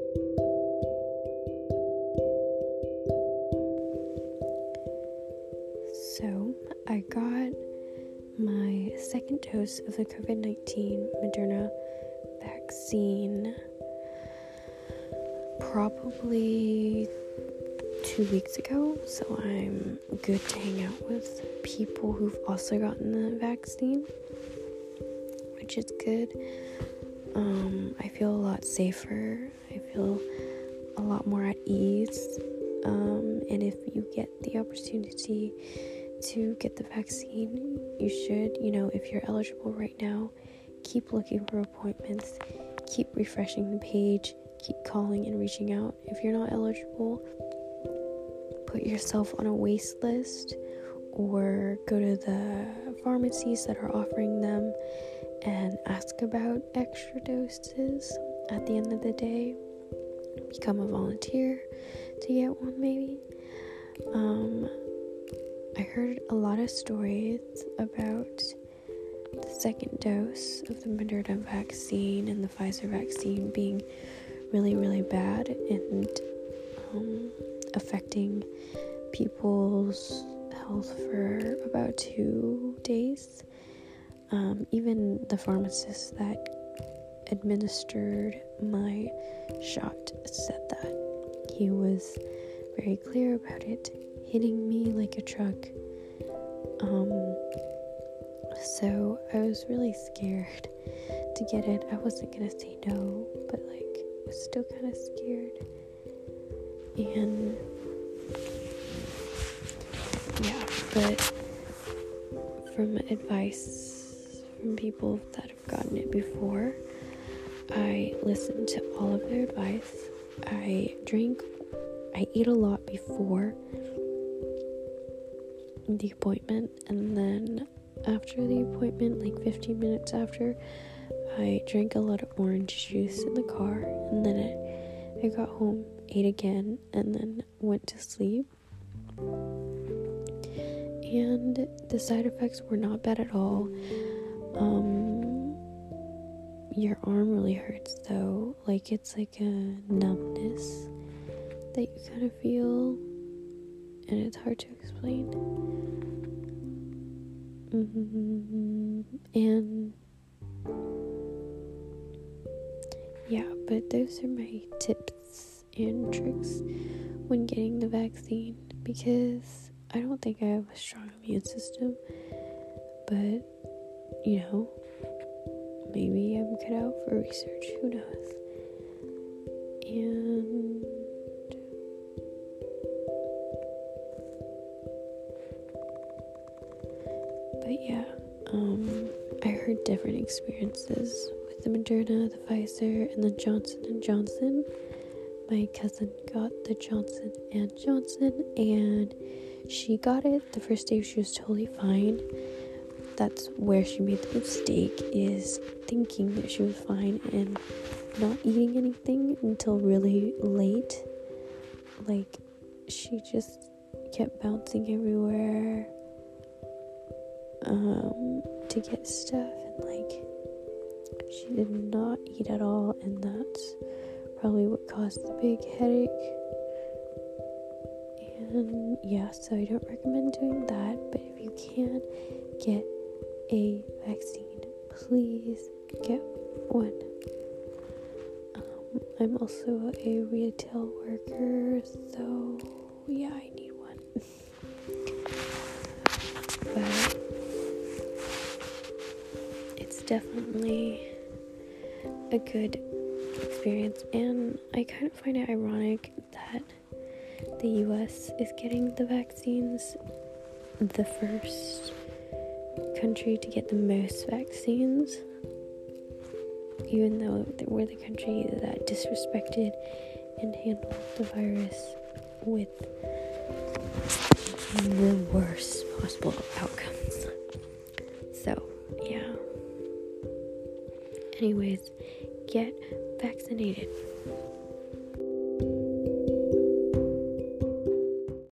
So, I got my second dose of the COVID-19 Moderna vaccine probably 2 weeks ago, so I'm good to hang out with people who've also gotten the vaccine, which is good. I feel a lot safer. I feel a lot more at ease. And if you get the opportunity to get the vaccine, you should. If you're eligible right now, keep looking for appointments, keep refreshing the page, keep calling and reaching out. If you're not eligible, put yourself on a wait list or go to the pharmacies that are offering them and ask about extra doses. At the end of the day, become a volunteer to get one, maybe. I heard a lot of stories about the second dose of the Moderna vaccine and the Pfizer vaccine being really, really bad and affecting people's health for about 2 days. Even the pharmacist that administered my shot said that. He was very clear about it hitting me like a truck. So I was really scared to get it. I wasn't gonna say no, but was still kind of scared. And yeah, but from advice from people that have gotten it before, I listened to all of their advice. I ate a lot before the appointment, and then after the appointment, 15 minutes after, I drank a lot of orange juice in the car, and then I got home, ate again, and then went to sleep. And the side effects were not bad at all. Your arm really hurts though, it's like a numbness that you kind of feel, and it's hard to explain. And yeah, but those are my tips and tricks when getting the vaccine, because I don't think I have a strong immune system, but maybe I'm cut out for research, who knows. And but yeah, I heard different experiences with the Moderna, the Pfizer, and the Johnson & Johnson. My cousin got the Johnson & Johnson, and she got it the first day. She was totally fine. That's where she made the mistake, is thinking that she was fine and not eating anything until really late. She just kept bouncing everywhere to get stuff, and she did not eat at all, and that's probably what caused the big headache. And yeah, so I don't recommend doing that, but if you can get a vaccine, please get one. I'm also a retail worker, so yeah, I need one. But it's definitely a good experience, and I kind of find it ironic that the US is getting the vaccines, the first country to get the most vaccines, even though we're the country that disrespected and handled the virus with the worst possible outcomes. So yeah, anyways, get vaccinated.